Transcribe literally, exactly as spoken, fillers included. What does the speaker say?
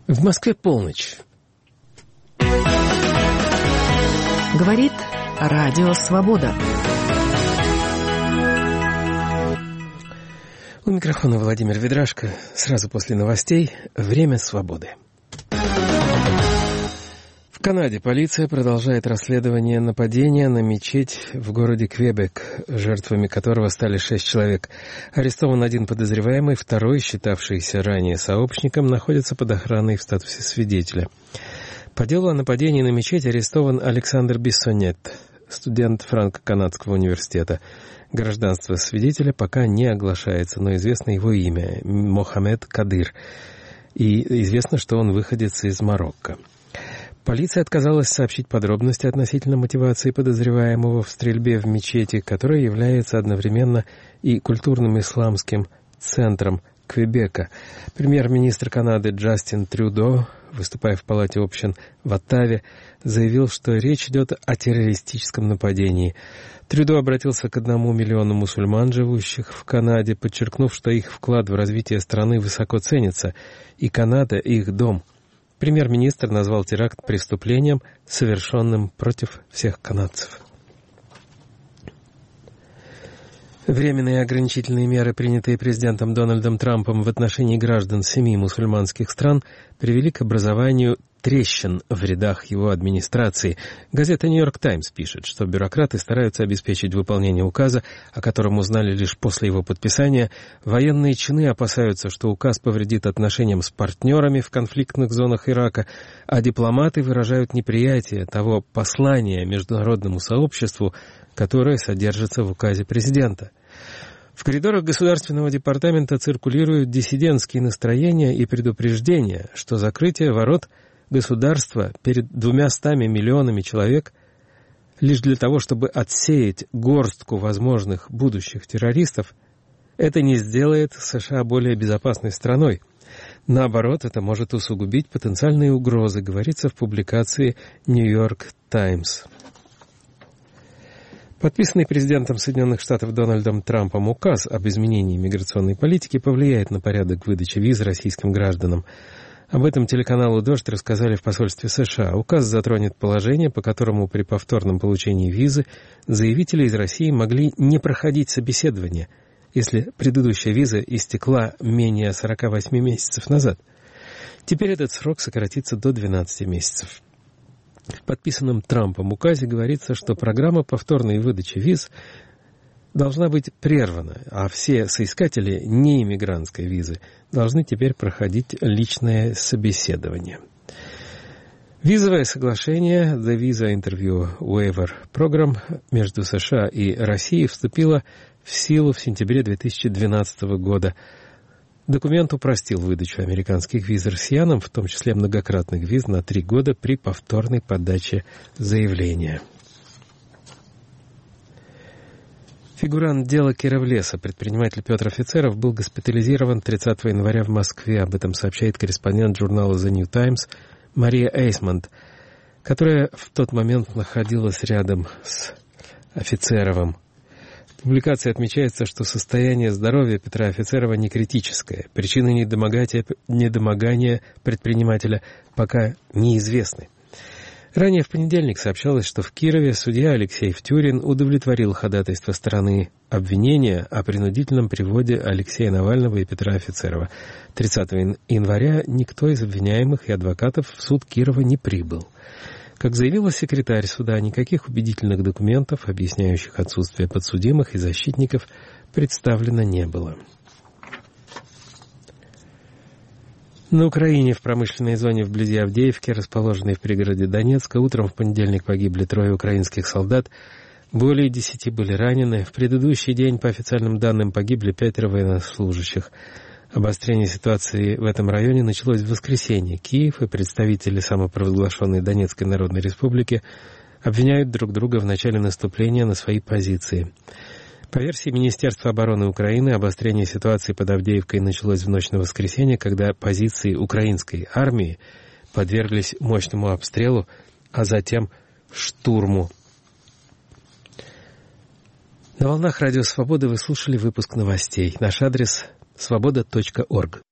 В Москве полночь. Говорит Радио Свобода. У микрофона Владимир Ведрашко. Сразу после новостей «Время свободы». В Канаде полиция продолжает расследование нападения на мечеть в городе Квебек, жертвами которого стали шесть человек. Арестован один подозреваемый, второй, считавшийся ранее сообщником, находится под охраной в статусе свидетеля. По делу о нападении на мечеть арестован Александр Биссонет, студент Франко-Канадского университета. Гражданство свидетеля пока не оглашается, но известно его имя – Мохаммед Кадыр. И известно, что он выходец из Марокко. Полиция отказалась сообщить подробности относительно мотивации подозреваемого в стрельбе в мечети, которая является одновременно и культурным исламским центром Квебека. Премьер-министр Канады Джастин Трюдо, выступая в Палате общин в Оттаве, заявил, что речь идет о террористическом нападении. Трюдо обратился к одному миллиону мусульман, живущих в Канаде, подчеркнув, что их вклад в развитие страны высоко ценится, и Канада — их дом. Премьер-министр назвал теракт преступлением, совершенным против всех канадцев. Временные ограничительные меры, принятые президентом Дональдом Трампом в отношении граждан семи мусульманских стран, привели к образованию трещин в рядах его администрации. Газета «Нью-Йорк Таймс» пишет, что бюрократы стараются обеспечить выполнение указа, о котором узнали лишь после его подписания. Военные чины опасаются, что указ повредит отношениям с партнерами в конфликтных зонах Ирака, а дипломаты выражают неприятие того послания международному сообществу, которое содержится в указе президента. В коридорах Государственного департамента циркулируют диссидентские настроения и предупреждения, что закрытие ворот государства перед двумястами миллионами человек лишь для того, чтобы отсеять горстку возможных будущих террористов, это не сделает США более безопасной страной. Наоборот, это может усугубить потенциальные угрозы, говорится в публикации «Нью-Йорк Таймс». Подписанный президентом Соединенных Штатов Дональдом Трампом указ об изменении миграционной политики повлияет на порядок выдачи виз российским гражданам. Об этом телеканалу «Дождь» рассказали в посольстве США. Указ затронет положение, по которому при повторном получении визы заявители из России могли не проходить собеседование, если предыдущая виза истекла менее сорок восемь месяцев назад. Теперь этот срок сократится до двенадцати месяцев. В подписанном Трампом указе говорится, что программа повторной выдачи виз должна быть прервана, а все соискатели неиммигрантской визы должны теперь проходить личное собеседование. Визовое соглашение The Visa Interview Waiver Program между США и Россией вступило в силу в сентябре две тысячи двенадцатого года. Документ упростил выдачу американских виз россиянам, в том числе многократных виз на три года при повторной подаче заявления. Фигурант дела Кировлеса, предприниматель Петр Офицеров, был госпитализирован тридцатого января в Москве. Об этом сообщает корреспондент журнала The New Times Мария Эйсмонт, которая в тот момент находилась рядом с Офицеровым. В публикации отмечается, что состояние здоровья Петра Офицерова не критическое. Причины недомогания предпринимателя пока неизвестны. Ранее в понедельник сообщалось, что в Кирове судья Алексей Втюрин удовлетворил ходатайство стороны обвинения о принудительном приводе Алексея Навального и Петра Офицерова. тридцатого января никто из обвиняемых и адвокатов в суд Кирова не прибыл. Как заявила секретарь суда, никаких убедительных документов, объясняющих отсутствие подсудимых и защитников, представлено не было. На Украине, в промышленной зоне вблизи Авдеевки, расположенной в пригороде Донецка, утром в понедельник погибли трое украинских солдат, более десяти были ранены. В предыдущий день, по официальным данным, погибли пятеро военнослужащих. Обострение ситуации в этом районе началось в воскресенье. Киев и представители самопровозглашенной Донецкой Народной Республики обвиняют друг друга в начале наступления на свои позиции. По версии Министерства обороны Украины, обострение ситуации под Авдеевкой началось в ночь на воскресенье, когда позиции украинской армии подверглись мощному обстрелу, а затем штурму. На волнах Радио Свободы вы слушали выпуск новостей. Наш адрес свобода точка орг.